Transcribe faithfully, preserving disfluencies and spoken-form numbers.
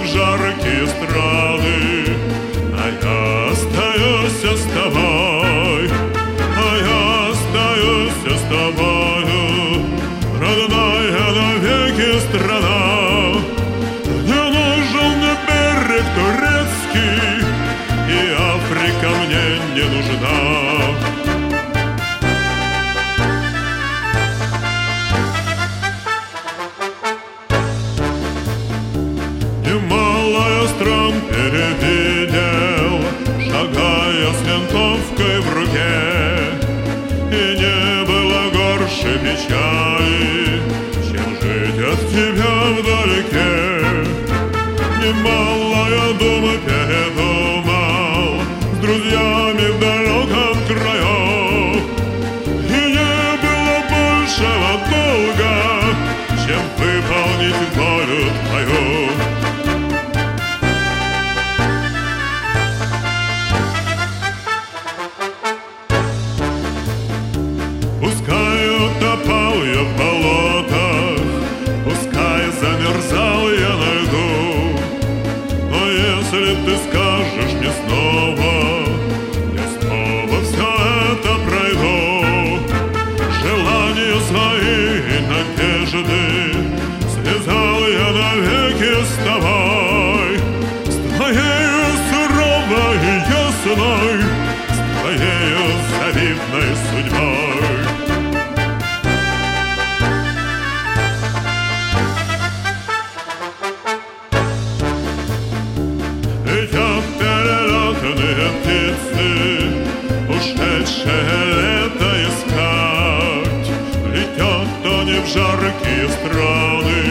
в жаркие страны, а я остаюсь с тобой, а я остаюсь с тобою, родная навеки страна. Не нужен мне берег турецкий, и Африка мне не нужна. Немало стран перевидел, шагая с винтовкой в руке, и не было горше печали, чем жить от тебя вдалеке. Немало я думаю передумал с друзьями в далеком краю, и не было большего долга, чем выполнить волю твою. Пускай утопал я в болотах, пускай замерзал я на льду, но если ты скажешь мне снова, я снова все это пройду. Желания свои и надежды связал я навеки с тобой, с твоею суровой и ясной, с твоею завидной судьбой. Летят перелетные птицы, ушедшее лето искать, летят они в жаркие страны,